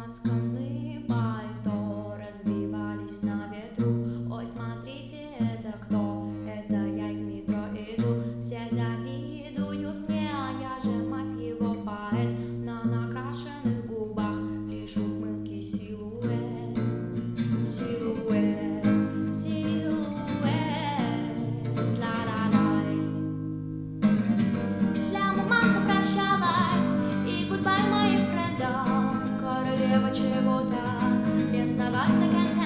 лацканы пальто развивались на ветру. Ой, смотрите, это кто? Это я из метро иду. Все завидуют мне, а я же, мать его, поэт. На накрашенных губах лишь ухмылки, силуэт, силуэт, силуэт. Ла-ла-лай. С Лямом попрощалась, и гудбай моим френдам. Королева чего-то местного секонд.